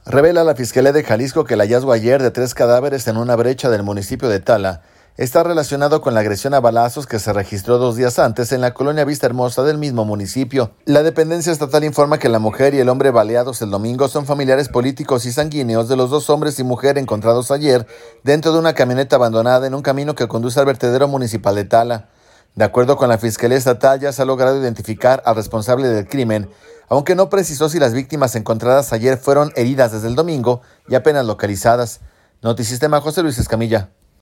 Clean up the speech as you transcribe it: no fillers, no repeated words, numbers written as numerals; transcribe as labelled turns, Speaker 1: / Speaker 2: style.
Speaker 1: Revela la Fiscalía de Jalisco que el hallazgo ayer de 3 cadáveres en una brecha del municipio de Tala está relacionado con la agresión a balazos que se registró 2 días antes en la colonia Vista Hermosa del mismo municipio. La dependencia estatal informa que la mujer y el hombre baleados el domingo son familiares políticos y sanguíneos de los 2 hombres y mujer encontrados ayer dentro de una camioneta abandonada en un camino que conduce al vertedero municipal de Tala. De acuerdo con la Fiscalía Estatal, ya se ha logrado identificar al responsable del crimen, aunque no precisó si las víctimas encontradas ayer fueron heridas desde el domingo y apenas localizadas. Notisistema, José Luis Escamilla.